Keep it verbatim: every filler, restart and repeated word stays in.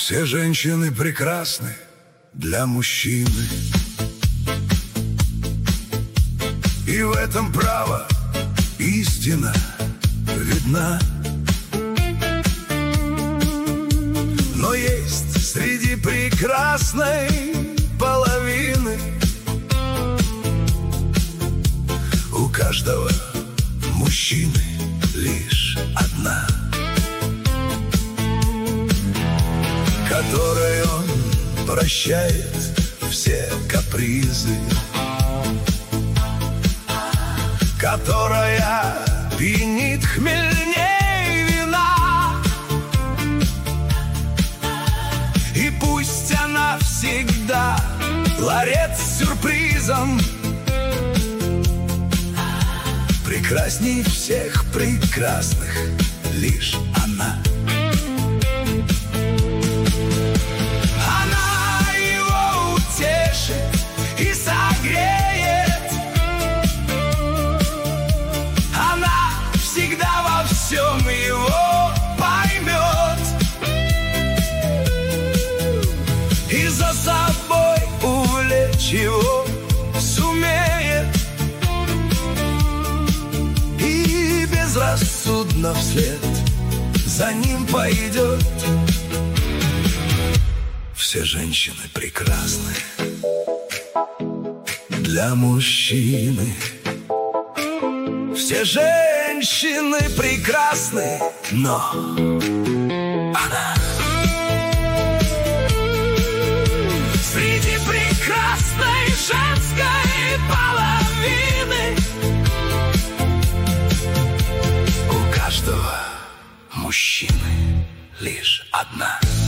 Все женщины прекрасны для мужчины, и в этом право истина видна. Но есть среди прекрасной половины у каждого мужчины лишь одна, которой он прощает все капризы, которая пьянит хмельней вина. И пусть она всегда ларец с сюрпризом, прекрасней всех прекрасных лишь она. Она его утешит и согреет, она всегда во всем его поймет и за собой увлечь его сумеет, и безрассудно вслед за ним пойдет. Все женщины прекрасны для мужчины, все женщины прекрасны, но она среди прекрасной женской половины у каждого мужчины лишь одна.